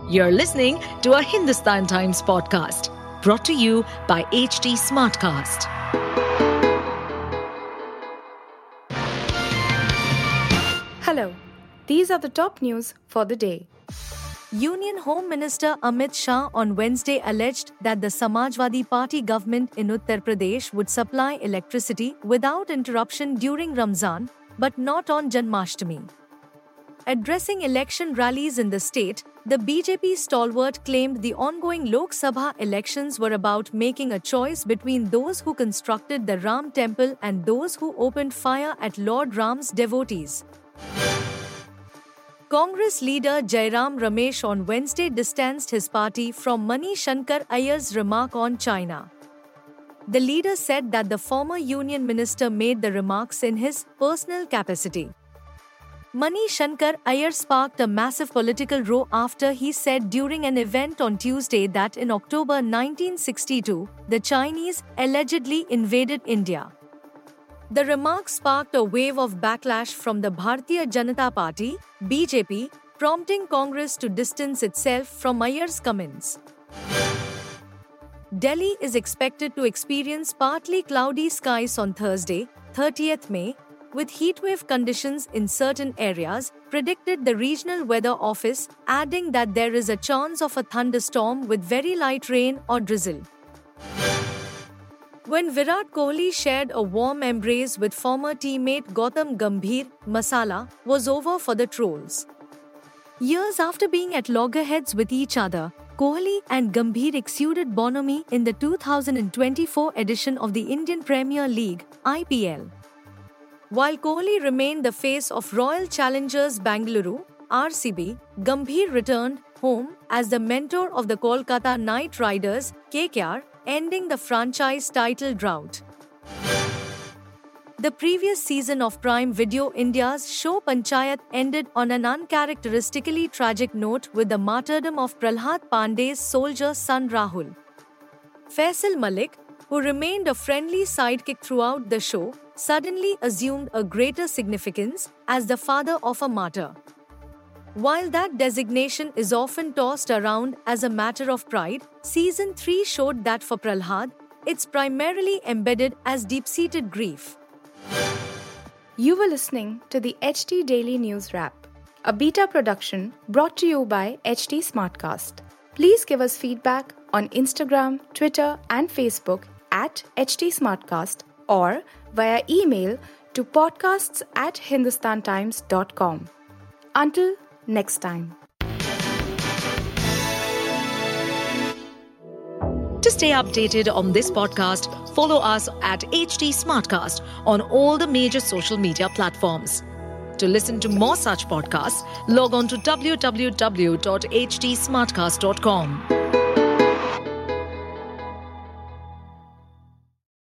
You're listening to a Hindustan Times podcast brought to you by HT Smartcast. Hello, these are the top news for the day. Union Home Minister Amit Shah on Wednesday alleged that the Samajwadi Party government in Uttar Pradesh would supply electricity without interruption during Ramzan, but not on Janmashtami. Addressing election rallies in the state, the BJP stalwart claimed the ongoing Lok Sabha elections were about making a choice between those who constructed the Ram temple and those who opened fire at Lord Ram's devotees. Congress leader Jairam Ramesh on Wednesday distanced his party from Mani Shankar Iyer's remark on China. The leader said that the former union minister made the remarks in his personal capacity. Mani Shankar Iyer sparked a massive political row after he said during an event on Tuesday that in October 1962, the Chinese allegedly invaded India. The remark sparked a wave of backlash from the Bharatiya Janata Party, BJP, prompting Congress to distance itself from Iyer's comments. Delhi is expected to experience partly cloudy skies on Thursday, 30th May, with heatwave conditions in certain areas, predicted the Regional Weather Office, adding that there is a chance of a thunderstorm with very light rain or drizzle. When Virat Kohli shared a warm embrace with former teammate Gautam Gambhir, masala was over for the trolls. Years after being at loggerheads with each other, Kohli and Gambhir exuded bonhomie in the 2024 edition of the Indian Premier League, IPL. While Kohli remained the face of Royal Challengers Bengaluru, RCB, Gambhir returned home as the mentor of the Kolkata Knight Riders, KKR, ending the franchise title drought. The previous season of Prime Video India's show Panchayat ended on an uncharacteristically tragic note with the martyrdom of Prahlad Pandey's soldier son Rahul. Faisal Malik, who remained a friendly sidekick throughout the show, suddenly assumed a greater significance as the father of a martyr. While that designation is often tossed around as a matter of pride, Season 3 showed that for Prahlad, it's primarily embedded as deep-seated grief. You were listening to the HT Daily News Wrap, a beta production brought to you by HT Smartcast. Please give us feedback on Instagram, Twitter and Facebook at HT Smartcast or via email to podcasts@hindustantimes.com. Until next time. To stay updated on this podcast, follow us at HT Smartcast on all the major social media platforms. To listen to more such podcasts, log on to www.htsmartcast.com.